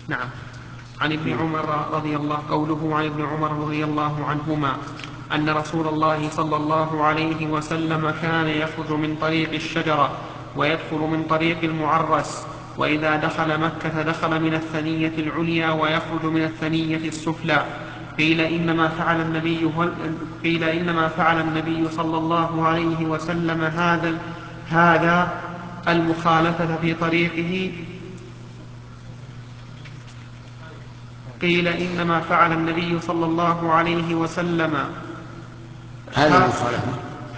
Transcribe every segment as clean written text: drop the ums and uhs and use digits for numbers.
نعم. عن ابن عمر رضي الله قوله عن ابن عمر رضي الله عنهما أن رسول الله صلى الله عليه وسلم كان يخرج من طريق الشجرة ويدخل من طريق المعرس، وإذا دخل مكة دخل من الثنية العليا ويخرج من الثنية السفلى. قيل إنما فعل النبي صلى الله عليه وسلم هذا المخالفة في طريقه. قيل إنما فعل النبي صلى الله عليه وسلم هذا المخالفة،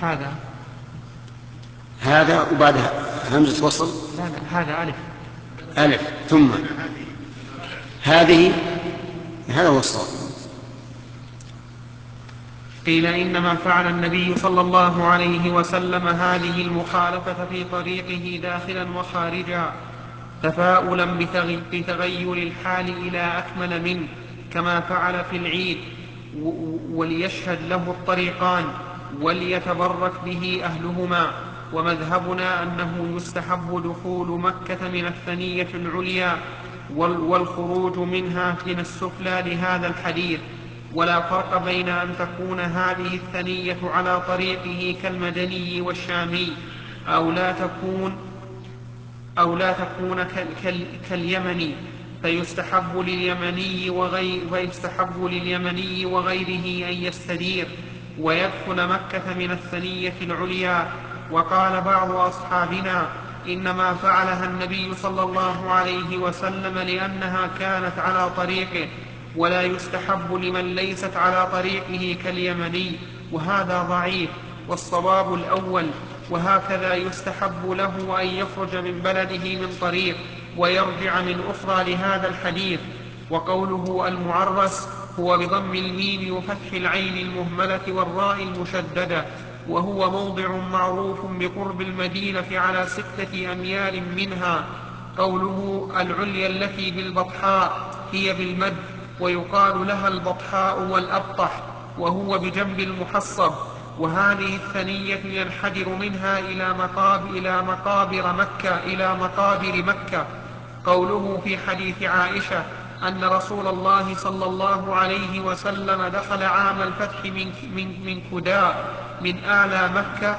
هذا وبعدها همزة وصل. لا هذا ألف ثم هذه، هذا هو الصواب. قيل إنما فعل النبي صلى الله عليه وسلم هذه المخالفة في طريقه داخلا وخارجا تفاؤلا بتغير الحال إلى أكمل منه، كما فعل في العيد، وليشهد له الطريقان وليتبرك به أهلهما. ومذهبنا أنه يستحب دخول مكة من الثنية العليا والخروج منها من السفلى لهذا الحديث، ولا فرق بين أن تكون هذه الثنية على طريقه كالمدني والشامي أو لا تكون كاليمني، فيستحب لليمني وغيره أن يستدير ويدخل مكة من الثنية العليا. وقال بعض أصحابنا إنما فعلها النبي صلى الله عليه وسلم لأنها كانت على طريقه، ولا يستحب لمن ليست على طريقه كاليمني، وهذا ضعيف، والصواب الأول. وهكذا يستحب له أن يخرج من بلده من طريق ويرجع من أخرى لهذا الحديث. وقوله المعرس هو بضم الميم وفتح العين المهملة والراء المشددة، وهو موضع معروف بقرب المدينة على 6 أميال منها. قوله العليا التي بالبطحاء هي بالمد، ويقال لها البطحاء والأبطح، وهو بجنب المحصب. وهذه الثنية ينحدر منها إلى مقابر مكة. قوله في حديث عائشة أن رسول الله صلى الله عليه وسلم دخل عام الفتح من كداء من أعلى مكة،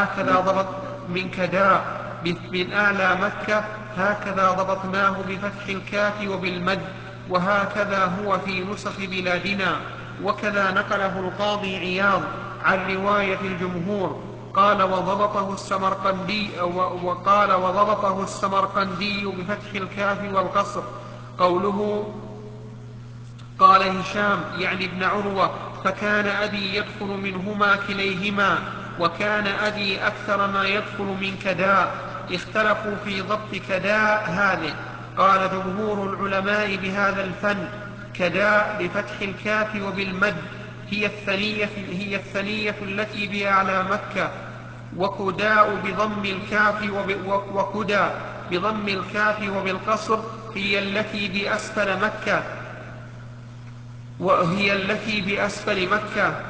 هكذا ضبطناه بفتح الكاف وبالمد، وهكذا هو في نسخ بلادنا. وكذا نقله القاضي عياض عن رواية الجمهور. قال وضبطه السمرقندي بفتح الكاف والقصر. قوله قال هشام يعني ابن عروة فكان أبي يدخل منهما كليهما، وكان أبي أكثر ما يدخل من كداء. اختلفوا في ضبط كداء هذه. قال جمهور العلماء بهذا الفن كداء بفتح الكاف وبالمد هي الثنية التي بأعلى مكة، وكداء بضم الكاف وبالقصر هي التي بأسفل مكة.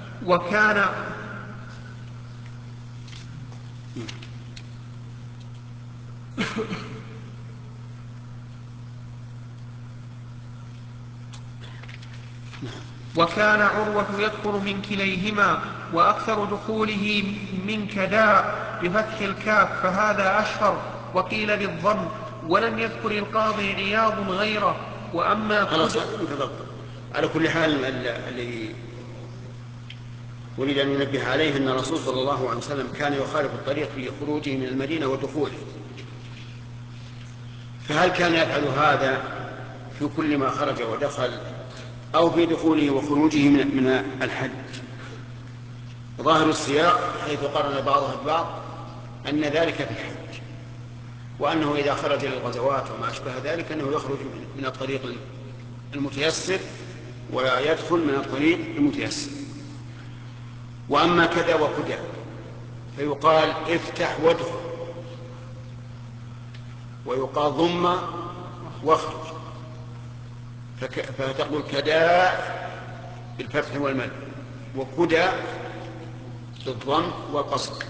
وكان عروة يدخل من كليهما، وأكثر دخوله من كداء بفتح الكاف، فهذا أشهر. وقيل بالضم، ولم يذكر القاضي عياض غيره. وأما على كل حال الذي أريد أن ننبه عليه أن الرسول صلى الله عليه وسلم كان يخالف الطريق في خروجه من المدينة ودخوله، فهل كان يفعل هذا في كل ما خرج ودخل أو في دخوله وخروجه من الحج؟ ظاهر السياق حيث قرن بعضها ببعض أن ذلك في الحج، وأنه إذا خرج للغزوات وما أشبه ذلك أنه يخرج من الطريق المتيسر ويدخل من الطريق المتيسر. وأما كذا وكذا فيقال افتح وادخل، ويقال ضم واخرج، فتقول كداء بالفتح والمد، وكدى بالضم والقصر.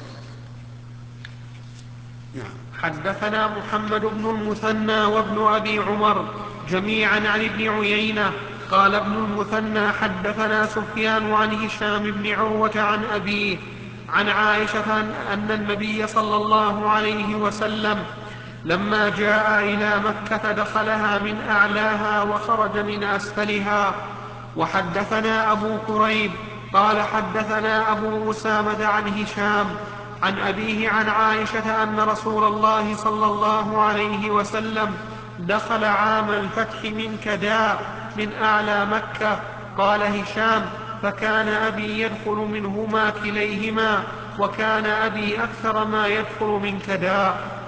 حدثنا محمد بن المثنى وابن أبي عمر جميعا عن ابن عيينة. قال ابن المثنى حدثنا سفيان عن هشام بن عروة عن أبيه عن عائشة أن النبي صلى الله عليه وسلم لما جاء إلى مكة دخلها من أعلاها وخرج من أسفلها. وحدثنا أبو كريب قال حدثنا أبو أسامة عن هشام عن أبيه عن عائشة أن رسول الله صلى الله عليه وسلم دخل عام الفتح من كداء من أعلى مكة. قال هشام فكان أبي يدخل منهما كليهما، وكان أبي أكثر ما يدخل من كداء.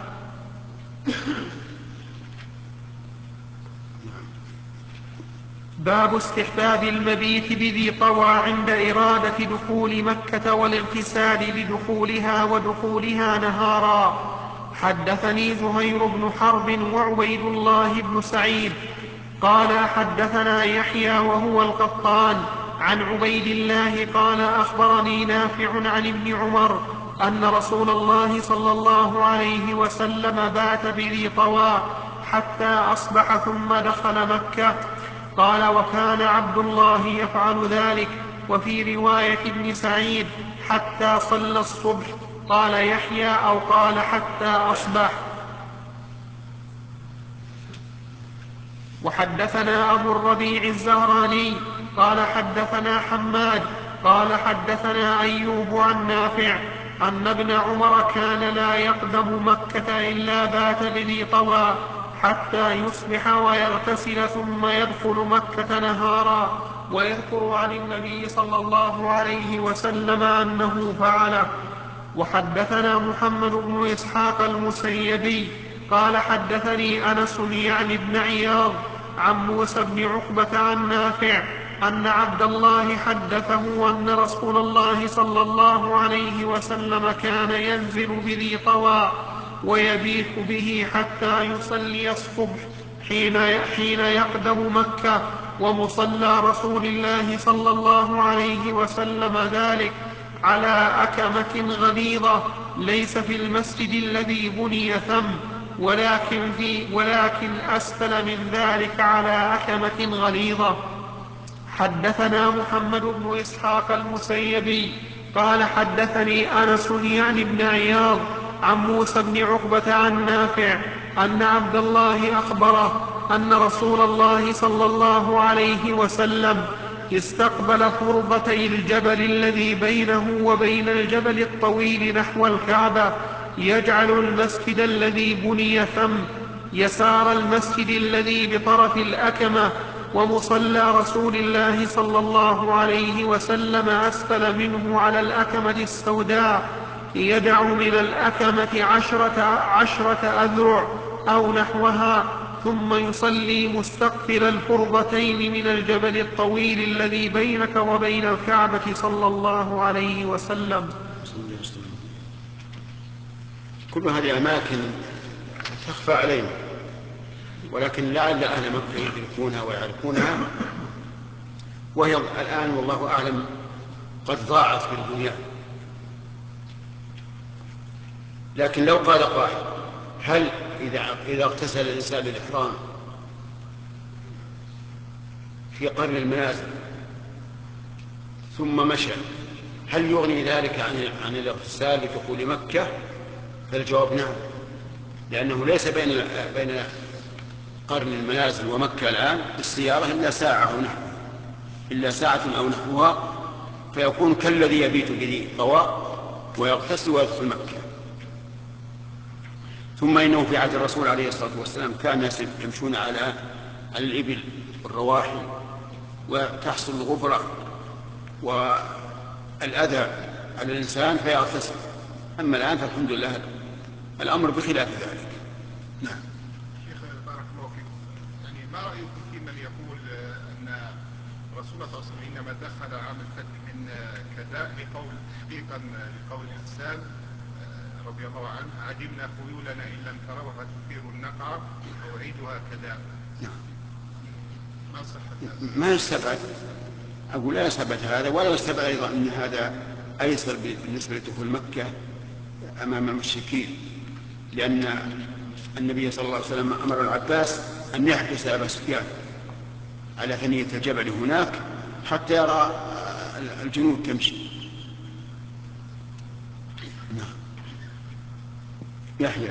باب استحباب المبيت بذي طوى عند إرادة دخول مكة والاغتسال لدخولها ودخولها نهارا. حدثني زهير بن حرب وعبيد الله بن سعيد قال حدثنا يحيى وهو القطان عن عبيد الله قال أخبرني نافع عن ابن عمر أن رسول الله صلى الله عليه وسلم بات بذي طوى حتى أصبح ثم دخل مكة. قال وكان عبد الله يفعل ذلك. وفي رواية ابن سعيد حتى صلى الصبح. قال يحيى أو قال حتى أصبح. وحدثنا أبو الربيع الزهراني قال حدثنا حماد قال حدثنا أيوب عن نافع أن ابن عمر كان لا يقدم مكة إلا بات بذي طوى حتى يصبح ويغتسل ثم يدخل مكة نهارا. ويذكر عن النبي صلى الله عليه وسلم أنه فعله. وحدثنا محمد بن إسحاق المسيبي قال حدثني أنس يعني بن عياض عن موسى بن عقبة عن نافع أن عبد الله حدثه أن رسول الله صلى الله عليه وسلم كان ينزل بذي طوى ويبيت به حتى يصلي الصبح حين يقدم مكة. ومصلى رسول الله صلى الله عليه وسلم ذلك على أكمة غليظة ليس في المسجد الذي بني ثم ولكن أسفل من ذلك على أكمة غليظة. حدثنا محمد بن إسحاق المسيبي قال حدثني أنس يعني بن عياض عن موسى بن عقبة عن نافع أن عبد الله أخبره أن رسول الله صلى الله عليه وسلم استقبل فرضتي الجبل الذي بينه وبين الجبل الطويل نحو الكعبة، يجعل المسجد الذي بني ثم يسار المسجد الذي بطرف الأكمة، ومصلى رسول الله صلى الله عليه وسلم أسفل منه على الأكمة السوداء، يدع من الأكمة 10 أذرع أو نحوها، ثم يصلي مستقبل الفرضتين من الجبل الطويل الذي بينك وبين الكعبة صلى الله عليه وسلم. كل هذه أماكن تخفى علينا، ولكن لعل أهل مكة يدركونها ويعرفونها، وهي الآن والله أعلم قد ضاعت في البنيان. لكن لو قال قائل هل إذا اغتسل الإنسان للإحرام في قرن المنازل ثم مشى هل يغني ذلك عن الاغتسال لدخول مكة؟ فالجواب نعم، لأنه ليس بين قرن المنازل ومكة الآن بالسيارة إلا ساعة أو نحوها، فيكون كالذي يبيت بذي طوى ويغتسل ويدخل مكة. ثم إنه في عهد الرسول عليه الصلاة والسلام كان الناس يمشون على الإبل والرواحل وتحصل الغبرة والأذى على الإنسان فيغتسل. أما الآن فالحمد لله الأمر بخلاف ذلك. نعم. شيخ بارك الله فيكم، يعني ما رأيكم في من يقول أن رسول الله صلى الله عليه وسلم إنما دخل عام الفتح من كداء تحقيقا لقول الإنسان رضي الله عنه عجبنا خيولنا إن لم تروها تثير النقع أوعيدها كداء. ما صحة هذا؟ ما يستبعد، أقول لا يستبعد هذا، ولا يستبعد أيضا أن هذا أيسر بالنسبة لدخول مكة أمام المشركين، لأن النبي صلى الله عليه وسلم أمر العباس أن يحدث أبا سفيان على ثنية الجبل هناك حتى يرى الجنود تمشي. نعم. يحيى.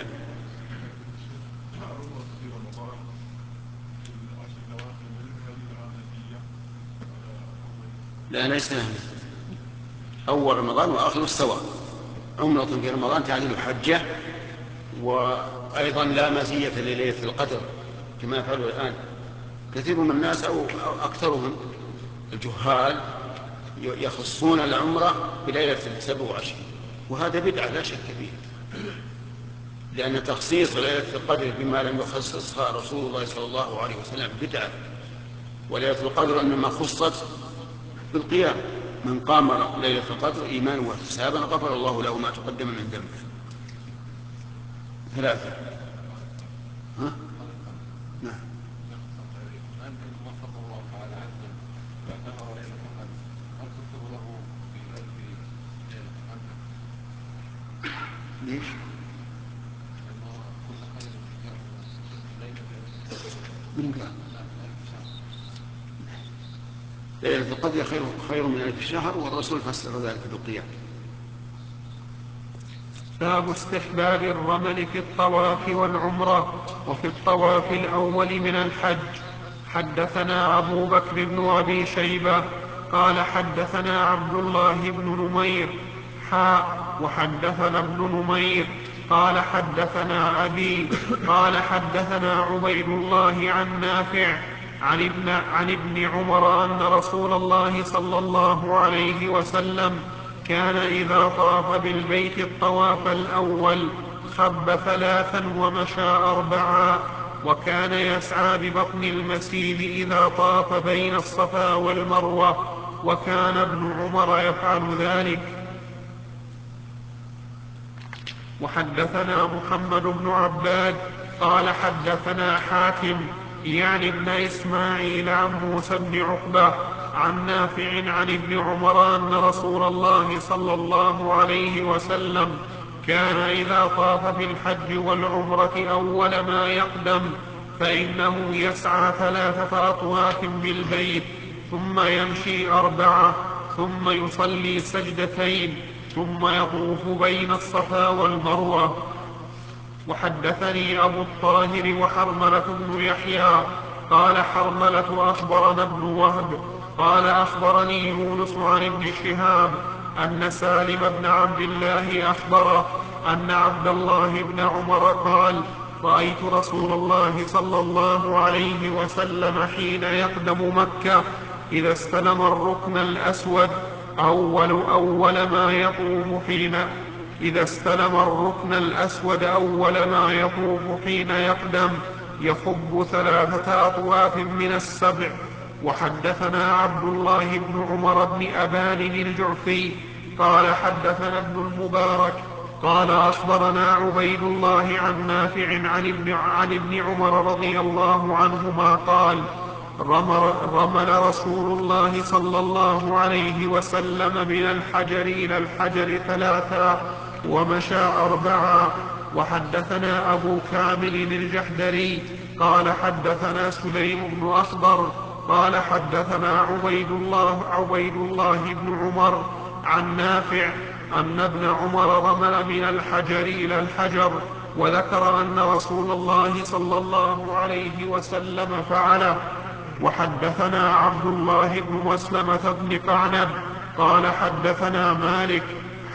لا ليس أول رمضان وآخر السواء. عمرة في رمضان تعدل حجة. وأيضا لا مزية لليلة القدر كما يفعلوا الآن كثير من الناس أو أكثرهم الجهال يخصون العمرة بليلة 27 وهذا بدعة لا شك فيه، لأن تخصيص ليلة القدر بما لم يخصصها رسول الله صلى الله عليه وسلم بدعة. وليلة القدر إنما خصت بالقيام، من قام ليلة القدر إيمانا واحتسابا غفر الله له ما تقدم من ذنبه. 3. ها؟ نعم. ليش؟ من قال؟ ليلة القدر خير من 1000 شهر، والرسول فسر ذلك بالقيام. باب استحباب الرمل في الطواف والعمرة وفي الطواف الأول من الحج. حدثنا أبو بكر بن أبي شيبة قال حدثنا عبد الله بن نمير وحدثنا ابن نمير قال حدثنا أبي قال حدثنا عبيد الله عن نافع عن ابن عمر أن رسول الله صلى الله عليه وسلم كان إذا طاف بالبيت الطواف الأول خب 3 ومشى 4، وكان يسعى ببطن المسيل إذا طاف بين الصفا والمروة، وكان ابن عمر يفعل ذلك. وحدثنا محمد بن عباد قال حدثنا حاتم يعني ابن إسماعيل عن موسى بن عقبة عن نافع عن ابن عمر أن رسول الله صلى الله عليه وسلم كان إذا طاف في الحج والعمرة أول ما يقدم فإنه يسعى 3 أطواف بالبيت ثم يمشي 4 ثم يصلي سجدتين ثم يطوف بين الصفا والمروة. وحدثني أبو الطاهر وحرملة بن يحيى قال حرملة أخبرنا ابن وهب قال أخبرني يونس عن ابن شهاب أن سالم بن عبد الله أخبره أن عبد الله بن عمر قال رأيت رسول الله صلى الله عليه وسلم حين يقدم مكة إذا استلم الركن الأسود أول ما يطوف إذا استلم الركن الأسود أول ما يطوف حين يقدم يخب 3 أطواف من السبع. وحدثنا عبد الله بن عمر بن أبان الجعفي قال حدثنا ابن المبارك قال أخبرنا عبيد الله عن نافع عن ابن عمر رضي الله عنهما قال رمل رسول الله صلى الله عليه وسلم من الحجر إلى الحجر 3 ومشى 4. وحدثنا أبو كامل الجحدري قال حدثنا سليم بن أخضر قال حدثنا عبيد الله بن عمر عن نافع أن ابن عمر رمل من الحجر إلى الحجر، وذكر أن رسول الله صلى الله عليه وسلم فعله. وحدثنا عبد الله بن مسلمة بن قعنب قال حدثنا مالك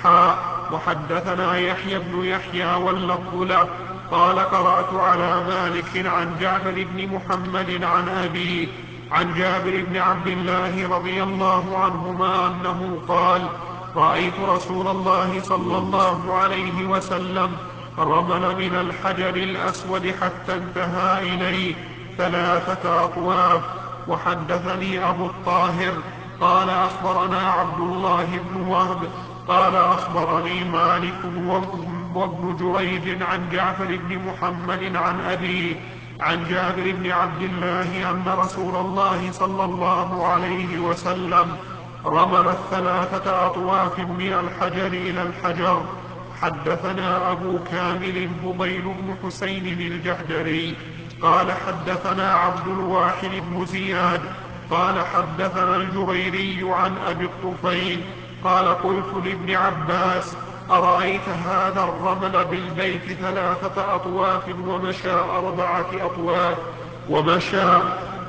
وحدثنا يحيى بن يحيى واللفظ له قال قرأت على مالك عن جعفر بن محمد عن أبيه عن جابر بن عبد الله رضي الله عنهما أنه قال رأيت رسول الله صلى الله عليه وسلم رمل من الحجر الأسود حتى انتهى إليه 3 أطواف. وحدثني أبو الطاهر قال أخبرنا عبد الله بن وهب قال أخبرني مالك وابن جريج عن جعفر بن محمد عن أبيه عن جابر بن عبد الله أن رسول الله صلى الله عليه وسلم رمل 3 أطواف من الحجر إلى الحجر. حدثنا أبو كامل فضيل بن حسين الجحدري قال حدثنا عبد الواحد بن زياد قال حدثنا الجريري عن أبي الطفيل قال قلت لابن عباس أرأيت هذا الرمل بالبيت 3 أطواف ومشى 4 أطواف ومشى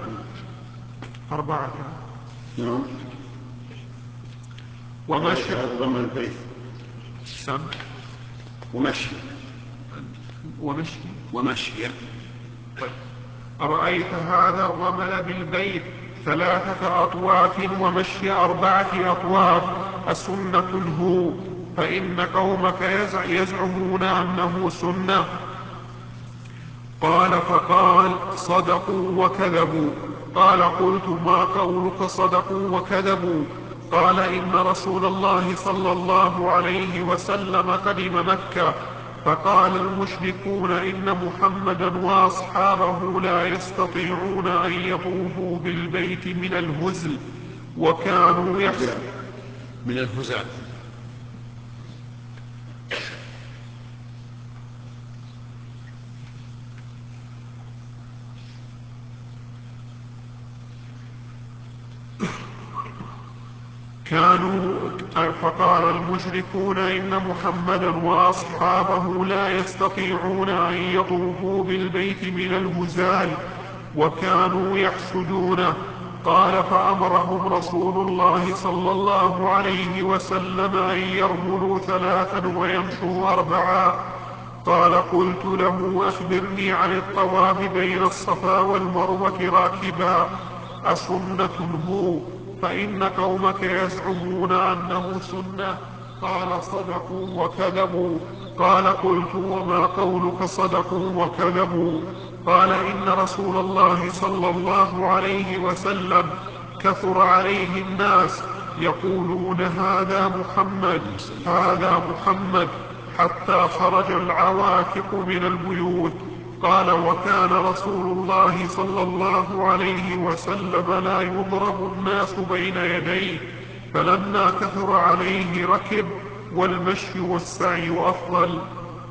4 ومشى الرمل البيت ومشي طيب. أرأيت هذا الرمل بالبيت 3 أطواف ومشي 4 أطواف أسنة هو؟ فإن قومك يزعمون أنه سنة. قال فقال صدقوا وكذبوا. قال قلت ما قولك صدقوا وكذبوا؟ قال إن رسول الله صلى الله عليه وسلم قدم مكة فقال المشركون إن محمدا وأصحابه لا يستطيعون أن يطوفوا بالبيت من الهزل وكانوا يحسن من الهزال فقال المشركون إن محمدا وأصحابه لا يستطيعون أن يطوفوا بالبيت من الهزال وكانوا يحسدونه. قال فأمرهم رسول الله صلى الله عليه وسلم أن يرملوا 3 ويمشوا 4. قال قلت له أخبرني عن الطواف بين الصفا والمروة راكبا أسنة هو؟ فإن قومك يزعمون أنه سنة. قال صدقوا وكذبوا. قال قلت وما قولك صدقوا وكذبوا؟ قال إن رسول الله صلى الله عليه وسلم كثر عليه الناس يقولون هذا محمد هذا محمد حتى خرج العواتق من البيوت. قال وكان رسول الله صلى الله عليه وسلم لا يضرب الناس بين يديه فلما كثر عليه ركب والمشي والسعي أفضل.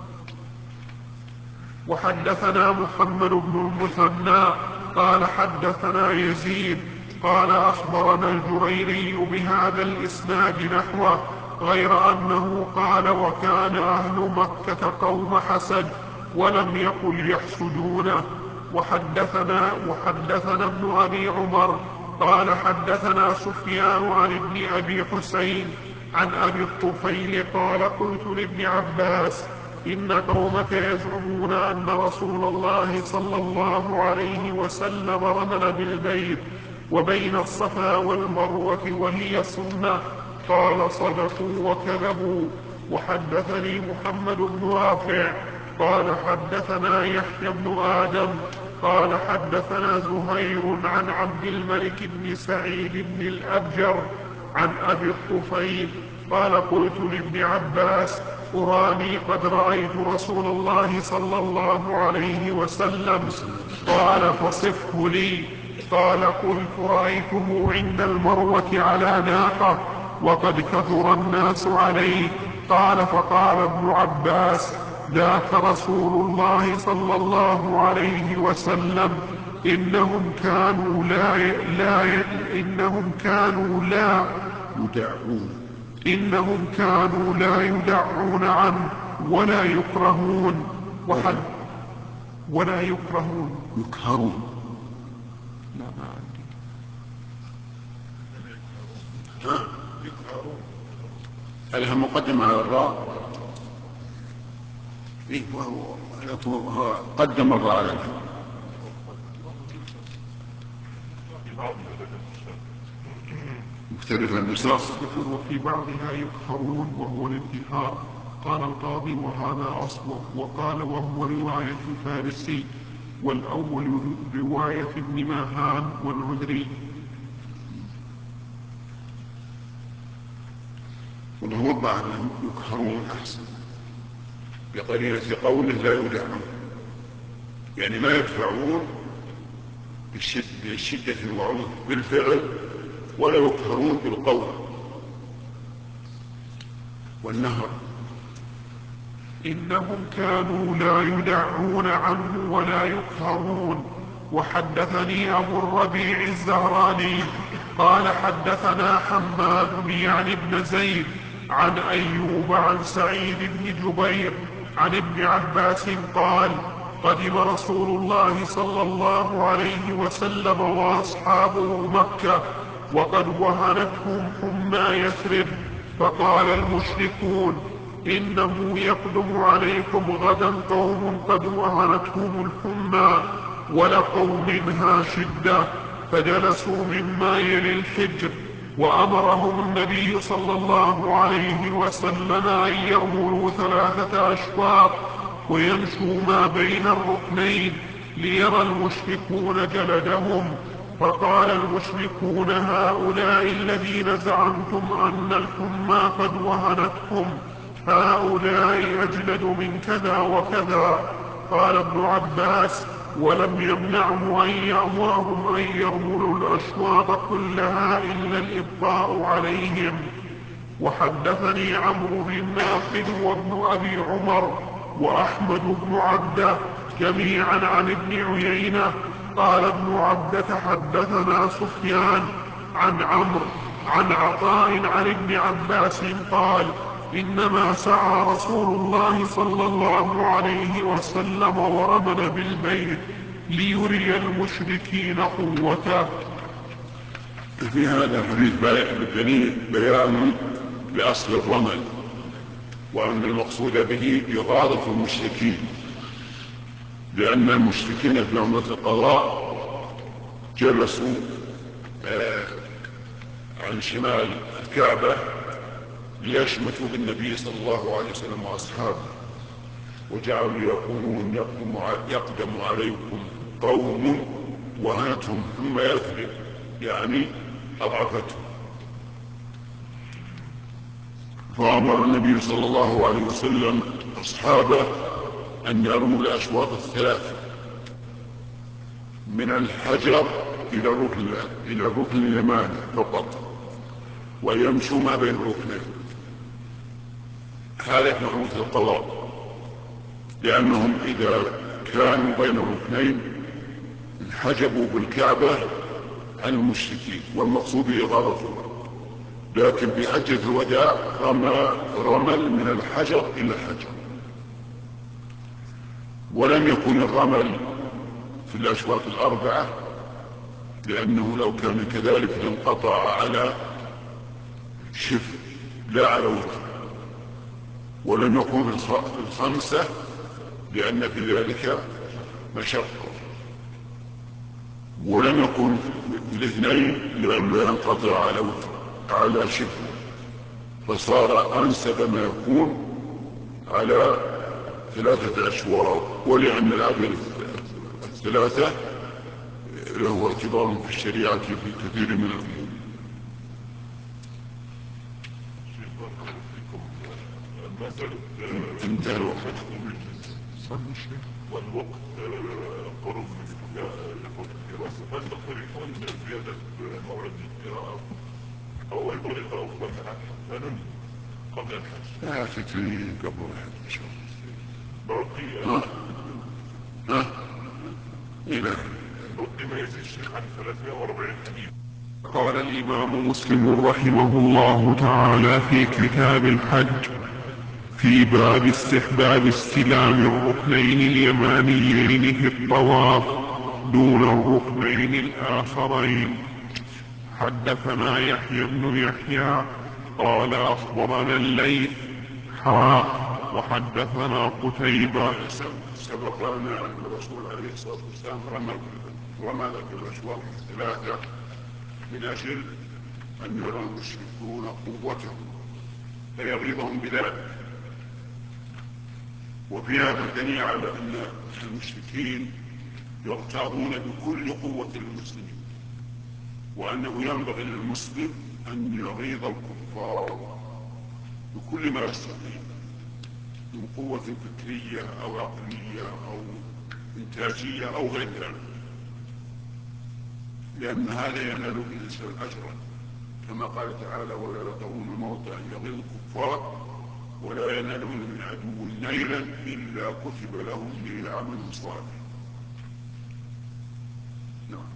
وحدثنا محمد بن المثنى قال حدثنا يزيد قال أخبرنا الجريري بهذا الإسناد نحوه غير أنه قال وكان أهل مكة قوم حسد ولم يقل يحسدونه. وحدثنا ابن أبي عمر قال حدثنا سفيان عن ابن أبي حسين عن أبي الطفيل قال قلت لابن عباس إن قومك يزعمون أن رسول الله صلى الله عليه وسلم رمل بالبيت وبين الصفا والمروة وهي سنة. قال صدقوا وكذبوا. وحدثني محمد بن رافع قال حدثنا يحيى بن آدم قال حدثنا زهير عن عبد الملك بن سعيد بن الأبجر عن أبي الطفيل قال قلت لابن عباس أراني قد رأيت رسول الله صلى الله عليه وسلم. قال فصفه لي. قال قلت رأيته عند المروة على ناقة وقد كثر الناس عليه. قال فقال ابن عباس ذاك رسول الله صلى الله عليه وسلم إنهم كانوا لا يدعون عنه ولا يكرهون يكهرون لا ما عندي هذه المقدمة على الراء وهو قدم الراء على الفاء مختلف النسخ وفي بعضها يكهرون وهو الانتهاء. قال القاضي وهذا أصله. وقال وهو رواية الفارسي والأول رواية ابن ماهان والعذري. وهو بعض يكهرون أحسن بقرينة قوله لا يدعون يعني ما يدفعون بالشدة الوعود بالفعل ولا يكهرون بالقول والنهر. إنهم كانوا لا يدعون عنه ولا يكثرون. وحدثني أبو الربيع الزهراني قال حدثنا حماد يعني بن زيد عن أيوب عن سعيد بن جبير عن ابن عباس قال قدم رسول الله صلى الله عليه وسلم وأصحابه مكة وقد وهنتهم حمى يثرب، فقال المشركون إنه يقدم عليكم غدا قوم قد وهنتهم الحمى ولقوا منها شدة، فجلسوا مما يلي الحجر، وأمرهم النبي صلى الله عليه وسلم أن يرملوا 3 أشواط ويمشوا ما بين الركنين ليرى المشركون جلدهم. فقال المشركون هؤلاء الذين زعمتم أن الحمى قد وهنتهم هؤلاء أجلد من كذا وكذا. قال ابن عباس ولم يمنعه أن يأمرهم أن يرملوا الأشواط كلها إلا الإبقاء عليهم. وحدثني عمرو بن ناقد وابن أبي عمر وأحمد بن عبده جميعا عن ابن عيينة قال ابن عبده حدثنا سفيان عن عمرو عن عطاء عن ابن عباس قال إنما سعى رسول الله صلى الله عليه وسلم ورمل بالبيت ليري المشركين قوته. في هذا الحديث بيان لأصل الرمل، وأن المقصود به إغاظة المشركين، لأن المشركين في عمرة القضاء جلسوا عن شمال الكعبة ليشمتوا بالنبي صلى الله عليه وسلم وأصحابه، وجعلوا يقولون يقدم عليكم قوم وهنتهم ثم يثرب، يعني أضعفتهم. فأمر النبي صلى الله عليه وسلم أصحابه أن يرموا الأشواط 3 من الحجر إلى الركن اليماني فقط، ويمشوا ما بين الركنين. هذا في عمرة القضاء، لأنهم إذا كانوا بين الركنين انحجبوا بالكعبة عن المشركين، والمقصود إغاظتهم. لكن في حجة الوداع رمل من الحجر إلى الحجر، ولم يكن الرمل في الأشواط 4، لأنه لو كان كذلك لانقطع على شفر لا على وتر، ولم يكن في 5 لأن في ذلك مشقة، ولم يكن في 2 لأنه ينقطع على وتر على شفر، فصار أنسب ما يكون على 3 أشواط. ولأن العدد 3 له اعتبار في الشريعة في كثير من الأمور. انتهى الوقت والوقت قرب فالطريقان زيادة موعد القراءة أو أي طريقة أخرى فننهي قبل الحج. لا تتنهي قبل الحج إن شاء الله. بقي إلى ما يزيد عن 340 حديث. قال الإمام مسلم رحمه الله تعالى في كتاب الحج في باب استحباب استلام الركنين اليمانيين في الطواف دون الركنين الآخرين. حدثنا يحيى بن يحيى قال أخبرنا الليث وحدثنا قتيبة. سبق لنا أن الرسول عليه الصلاة والسلام رمل بالأشواط 3 من أجل أن يرى المشركون قوتهم فيغيظهم بذلك. وفي هذا الدليل على أن المشركين يغتاظون بكل قوة المسلمين، وأنه ينبغي للمسلم أن يغيظ الكفار بكل ما يستطيع من قوة فكرية أو عقلية أو إنتاجية أو غير ذلك، لأن هذا ينال الإنسان أجرا، كما قال تعالى ولا ترون الموت أن يغيظ الكفار ولا ينالون من عدو نيلا إلا كتب لهم به عمل صالح. نعم.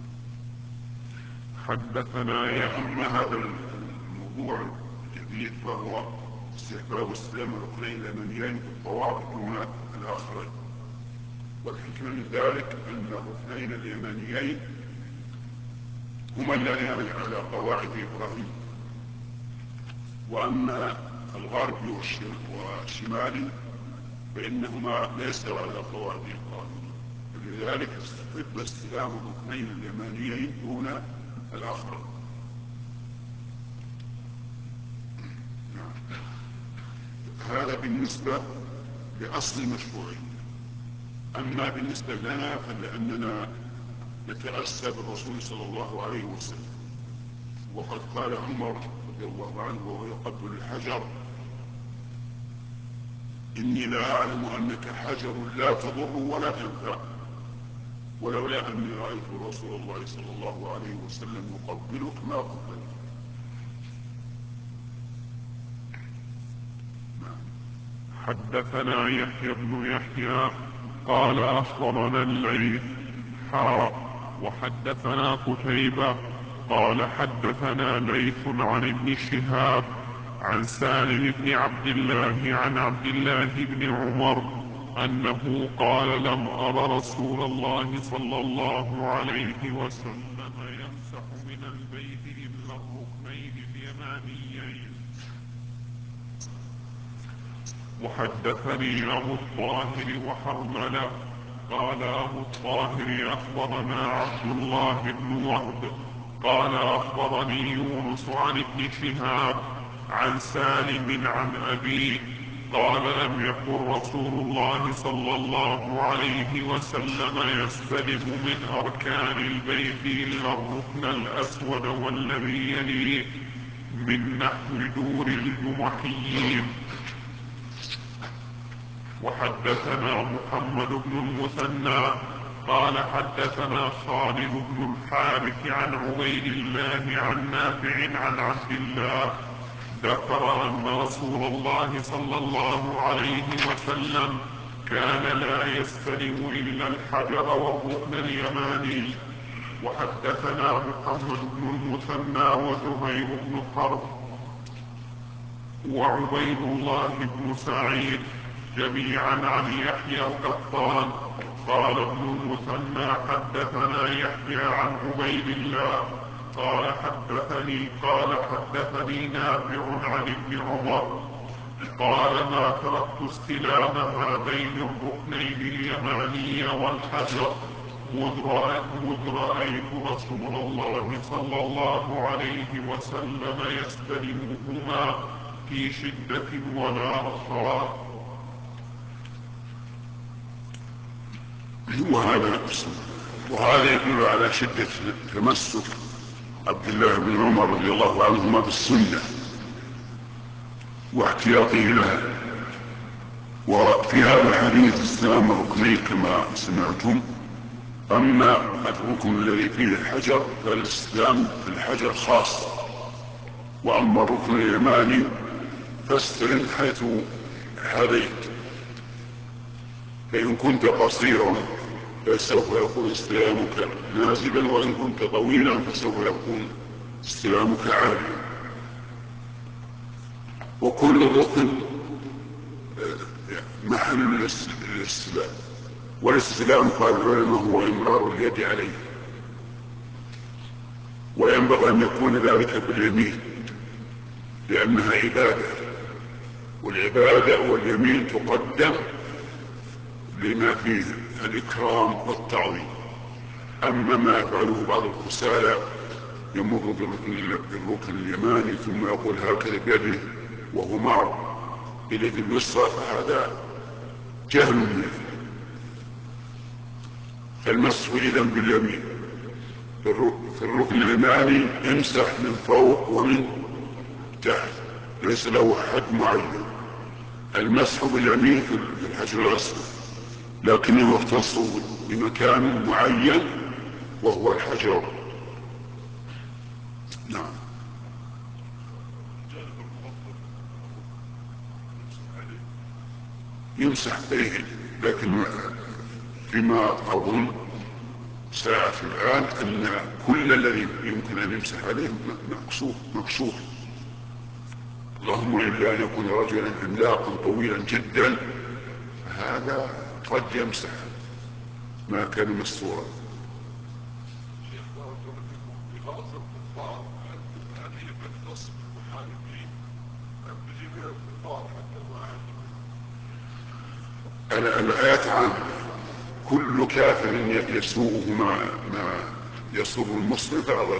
حدثنا يحيى. أما هذا الموضوع الجديد فهو استحباب استلام الركنين اليمانيين في الطواف دون الآخرين، والحكمة من ذلك أن الركنين اليمانيين هما اللذان على قواعد إبراهيم، وأما الغربي والشمالي فإنهما ليس على قواعد إبراهيم، لذلك استحب استلام الركنين اليمانيين دون الآخرين. هذا بالنسبة لأصل المشروعية. أما بالنسبة لنا فلأننا نتأسى بالرسول صلى الله عليه وسلم، وقد قال عمر رضي الله عنه وهو يقبل الحجر: إني لا أعلم أنك حجر لا تضر ولا تنفع، ولولا أني رأيت رسول الله صلى الله عليه وسلم يقبلك ما قبلت. حدثنا يحيى بن يحيى قال أخبرنا الليث وحدثنا قتيبة قال حدثنا ليث عن ابن شهاب عن سالم بن عبد الله عن عبد الله بن عمر أنه قال: لم أر رسول الله صلى الله عليه وسلم يمسح من البيت إلا الركنين اليمانيين. وحدثني أبو الطاهر وحرملة قال أبو الطاهر أخبرنا عبد الله بن وهب قال أخبرني يونس عن ابن شهاب عن سالم عن أبيه قال: لم يكن رسول الله صلى الله عليه وسلم يستلم من أركان البيت إلا الركن الأسود والذي يليه من نحو دور الجمحيين. وحدثنا محمد بن المثنى قال حدثنا خالد بن الحارث عن عبيد الله عن نافع عن عبد الله ذكر أن رسول الله صلى الله عليه وسلم كان لا يستلم إلا الحجر والركن اليماني. وحدثنا محمد بن المثنى وزهير بن حرب وعبيد الله بن سعيد جميعا عن يحيى القطان قال ابن المثنى حدثنا يحيى عن عبيد الله قال حدثني نافع عن ابن عمر قال: ما تركت استلام هذين الركنين اليماني والحجر مذ رأيت رسول الله صلى الله عليه وسلم يستلمهما في شدة ولا رخاء. وهذا يدل على شدة تمسك عبد الله بن عمر رضي الله عنهما بالسنة واحتياطه لها. وفي هذا الحديث استلام الركنين كما سمعتم. أما الركن الذي فيه الحجر فالاستلام في الحجر خاصة، وأما الركن اليماني فاستلم حيث هديت، فإن كنت قصيرا فسوف يكون استلامك نازلا، وإن كنت طويلا فسوف يكون استلامك عاليا. وكل ركن محل الاستلام، والاستلام قال العلماء هو إمرار اليد عليه، وينبغي أن يكون ذلك باليمين لأنها عبادة، والعبادة واليمين تقدم لما فيه الإكرام والتعظيم. أما ما يفعله بعض الكسالى يمر بالركن اليماني ثم يقول هكذا بيده وهو معه بيده اليسرى، فهذا جهل منه. فالمسح إذن باليمين في الركن اليماني امسح من فوق ومن تحت، ليس له حد معين. المسح باليمين في الحجر الأسود، لكنه يختص بمكان معين وهو الحجر. نعم. يمسح به، لكن فيما أظن ساعة الآن أن كل الذي يمكن أن يمسح عليه مكشوف، اللهم إلا أن يكون رجلا عملاقا طويلا جدا، هذا قد يمسح ما كان مستورا. الآيات عامة، كل كافر يسوءه ما يسوء المسلم فأضل.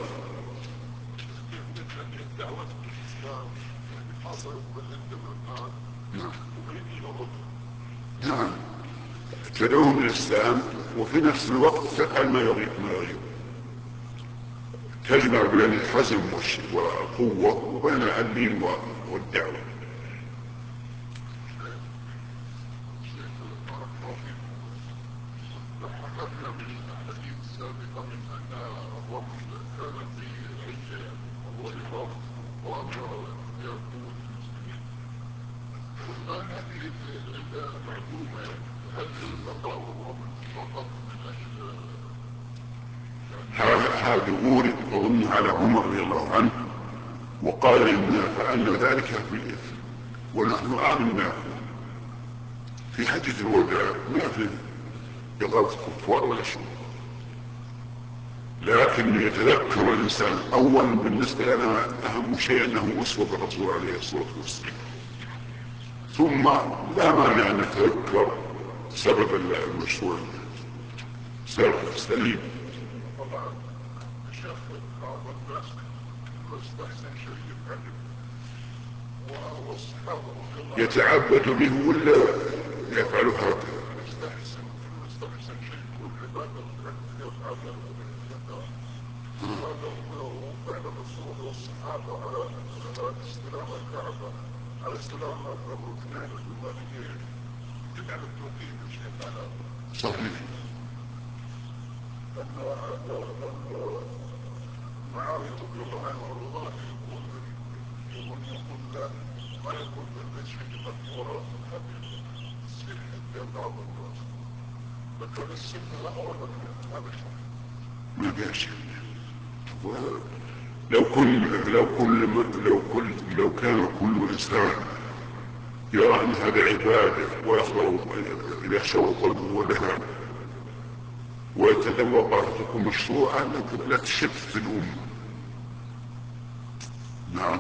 نعم، تدعوهم للإسلام وفي نفس الوقت تفعل ما يغيب، تجمع بين الحزم والقوة وبين العلم والدعوة. هذا ورد أظن على عمر رضي الله عنه، وقال إن فعلنا ذلك في الإثم، ونحن آمنا في حجة الوداع ما في إغاظة الكفار ولا شيء، لكن يتذكر الإنسان أولا بالنسبة لنا أهم شيء أنه أسوة بالرسول عليه الصلاة والسلام، ثم لا مانع أن نتذكر سبب المشروع، سبب السليم. يتعبد به ولا يفعل هذا؟ صحيح. ما بيش. لو كان كل إنسان يرى أن هذا عبادة ويخشى قلبه ودهان ويتذوق أن تكون مشروعا لا تشت في الأمة. نعم.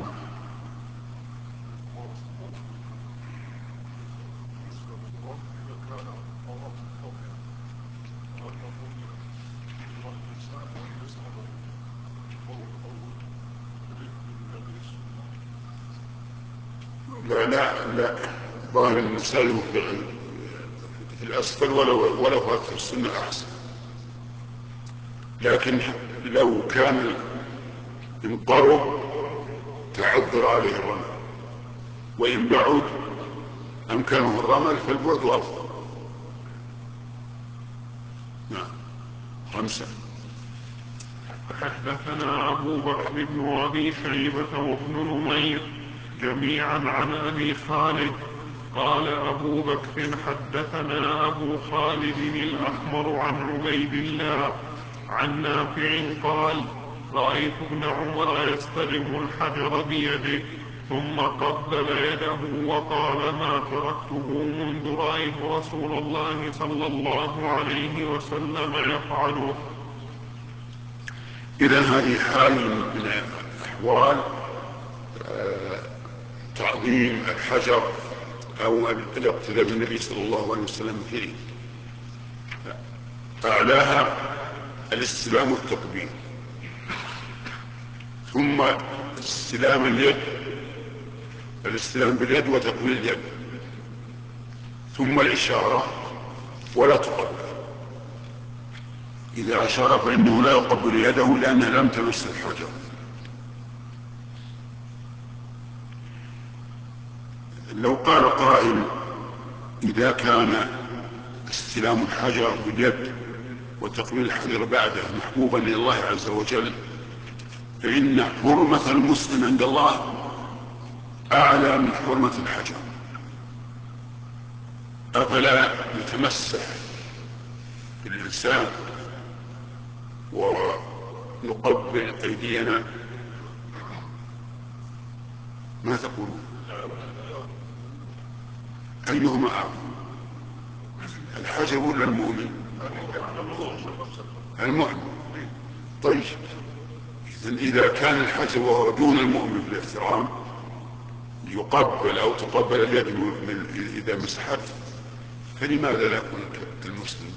لا ظاهر الإنسان في الأسفل ولو فات في السنة أحسن، لكن لو كان إن قرب تعذر عليه الرمل، وإن بعد أمكنه الرمل فالبعد أفضل. نعم. 5. حدثنا أبو بكر بن أبي شيبة وابن نمير جميعا عن أبي خالد قال أبو بكر حدثنا أبو خالد الأحمر عن عبيد الله عن نافع قال رأيت ابن عمر يستلم الحجر بيده ثم قبل يده وقال ما تركته منذ رأيت رسول الله صلى الله عليه وسلم يفعله. إذن هذه حال من أحوال تعظيم الحجر أو الاقتداء بالنبي صلى الله عليه وسلم فيه. أعلاها الاستلام والتقبيل، ثم الاستلام باليد وتقبيل اليد، ثم الإشارة ولا تقبل. إذا أشار فإنه لا يقبل يده لأنها لم تمس الحجر. لو قال قائل إذا كان استلام الحجر باليد وتقبيل الحجر بعده محبوبا لله عز وجل، فإن حرمة المسلم عند الله أعلى من حرمة الحجر، أفلا نتمسح باللسان ونقبل أيدينا؟ ما تقولون؟ أيهما أعظم، الحجر ولا المؤمن؟ المؤمن. طيب إذا كان الحجر وهو دون المؤمن في الاحترام يقبل أو تقبل اليد إذا مسحت، فلماذا لا يكون المسلم؟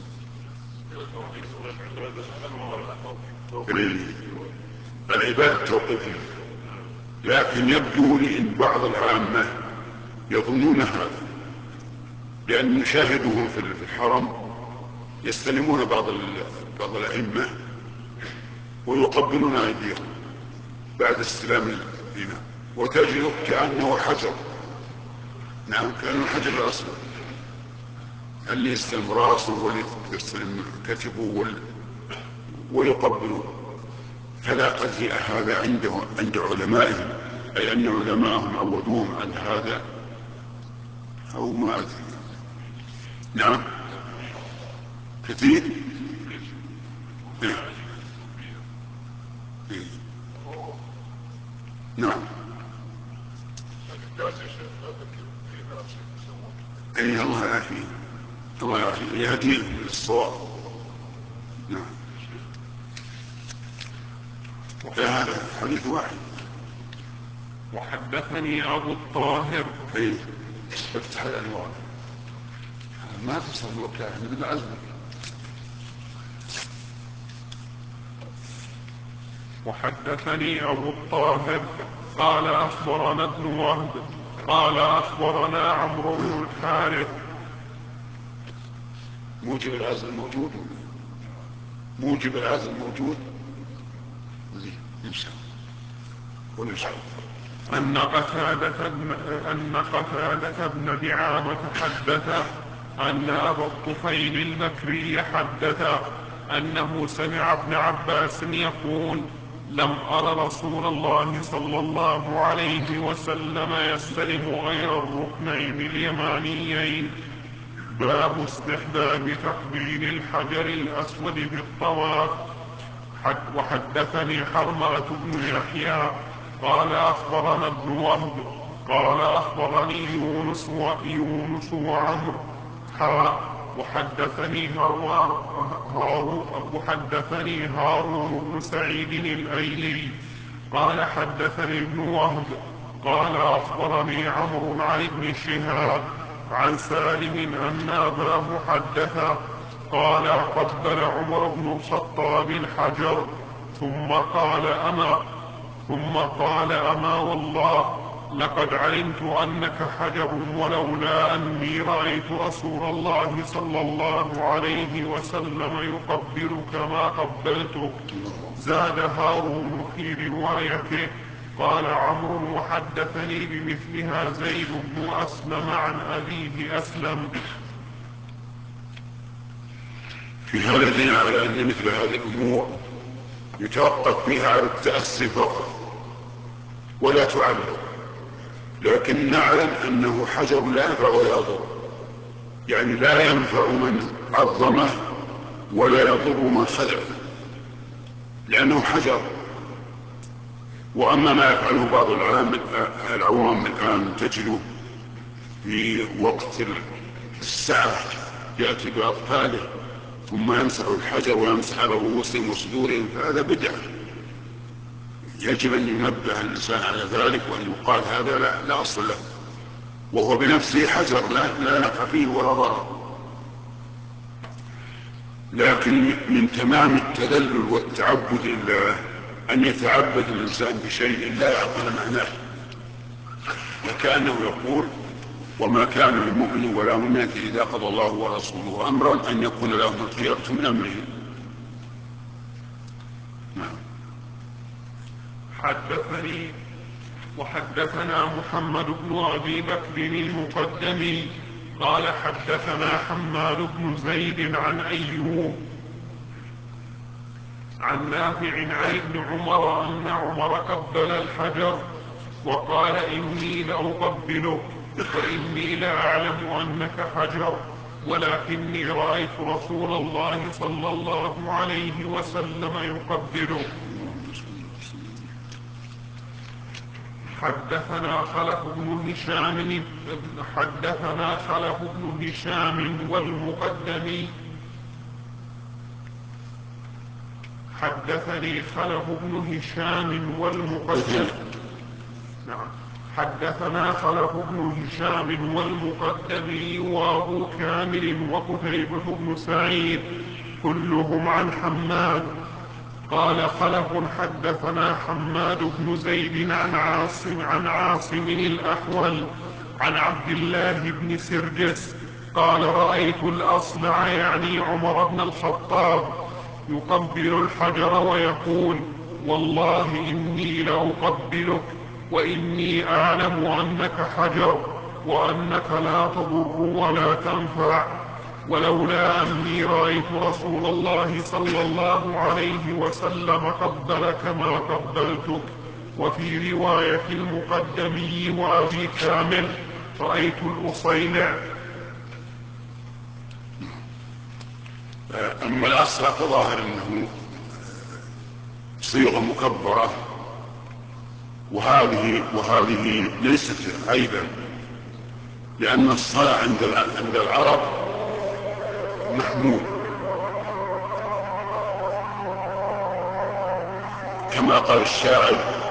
العبادة توقيفية، لكن يبدو لي أن بعض العامة يظنون هذا، لأن نشاهدهم في الحرم يستلمون بعض الأئمة ويقبلون أيديهم بعد استلام الإمام، وتجد كأنه حجر. نعم، كأنه الحجر الأسود، اللي يستلم راسه واللي يستلم كتفه ويقبله. فلا قد هذا عند علمائهم، أي أن علماءهم عودوهم عن هذا أو ما أدري. نعم، كثير. نعم. اي الله يعافيه، الله يعافيه، يهديه للصواب. نعم. هذا حديث واحد. وحدثني أبو الطاهر. اي افتح الانوار، ما تصل وقتها مثل عزمك. وحدثني أبو الطاهر قال أخبرنا ابن وهب قال أخبرنا عمرو بن الحارث. موجب العزل موجود، موجب العزل موجود. أن قتادة بن دعامة حدث أن أبا الطفيل المكري حدث أنه سمع ابن عباس يقول: لم أر رسول الله صلى الله عليه وسلم يستلم غير الركنين اليمانيين. باب استحباب تقبيل الحجر الأسود في الطواف. وحدثني حرملة بن يحيى قال أخبرنا ابن وهب قال أخبرني يونس وعمرو وحدثني هارون بن سعيد الأيلي قال حدثني ابن وهب قال أخبرني عمرو عن ابن شهاب عن سالم أن أباه حدثه قال: قبل عمر بن الخطاب الحجر ثم قال أما والله لقد علمت أنك حجر، ولولا أني رأيت رسول الله صلى الله عليه وسلم يقبلك ما قبلتك. زاد هارون في روايته قال عمرو: وحدثني بمثلها زيد بن أسلم عن أبيه أسلم. في هذا دليل على أن مثل هذه الأمور يتوقف فيها على التأسي فقط ولا تعلق، لكن نعلم أنه حجر لا ينفع ولا يضر، يعني لا ينفع من عظمه ولا يضر من خلعه، لأنه حجر. وأما ما يفعله بعض العوام الآن تجده في وقت الساعة يأتي بأطفاله ثم يمسح الحجر ويمسح على رؤوسهم وصدورهم، فهذا بدعة. يجب أن ينبه الإنسان على ذلك وأن يقال هذا لا أصل له، وهو بنفسه حجر لا نفع فيه ولا ضرر. لكن من تمام التذلل والتعبد لله أن يتعبد الإنسان بشيء لا يعقل معناه، وكأنه يقول: وما كان للمؤمن ولا مؤمنة إذا قضى الله ورسوله أمرا أن يكون لهم الخيرة من أمرهم. وحدثنا محمد بن أبي بكر المقدمي قال حدثنا حماد بن زيد عن أيوب عن نافع عن ابن عمر أن عمر قبل الحجر وقال: إني لأقبله، وإني لأعلم أنك حجر ولكني رأيت رسول الله صلى الله عليه وسلم يقبلك. حدثنا خلف بن هشام والمقدمي حدثني خلف بن هشام والمقدمي حدثنا خلف بن هشام والمقدمي وأبو كامل وقتيبة بن سعيد كلهم عن حماد. قال خلف حدثنا حماد بن زيد عن عاصم الأحول عن عبد الله بن سرجس قال رأيت الأصلع يعني عمر بن الخطاب يقبل الحجر ويقول والله إني لأقبلك وإني أعلم أنك حجر وأنك لا تضر ولا تنفع، ولولا أني رأيت رسول الله صلى الله عليه وسلم قبلك ما قبلتك. وفي رواية المقدمي وأبي كامل رأيت الأصيلع. أما الأصلع فظاهر أنه صيغة مكبرة، وهذه ليست عيبا، لأن الصلاة عند العرب محمود، كما قال الشاعر